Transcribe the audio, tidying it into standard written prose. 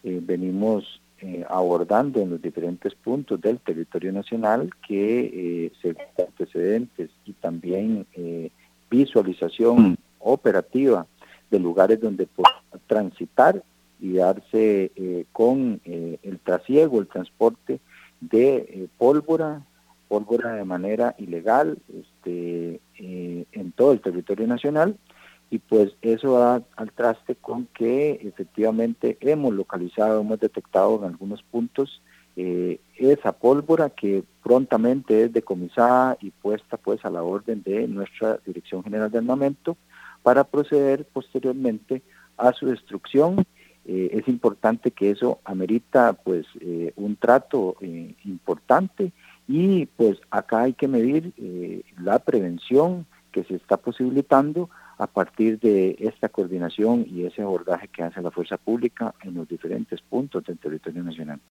venimos abordando en los diferentes puntos del territorio nacional que según antecedentes y también visualización operativa de lugares donde pueda transitar y darse con el trasiego, el transporte de pólvora de manera ilegal en todo el territorio nacional, y pues eso da al traste con que efectivamente hemos detectado en algunos puntos esa pólvora que prontamente es decomisada y puesta pues a la orden de nuestra Dirección General de Armamento para proceder posteriormente a su destrucción. Es importante que eso amerita pues un trato importante, y pues acá hay que medir la prevención que se está posibilitando a partir de esta coordinación y ese abordaje que hace la fuerza pública en los diferentes puntos del territorio nacional.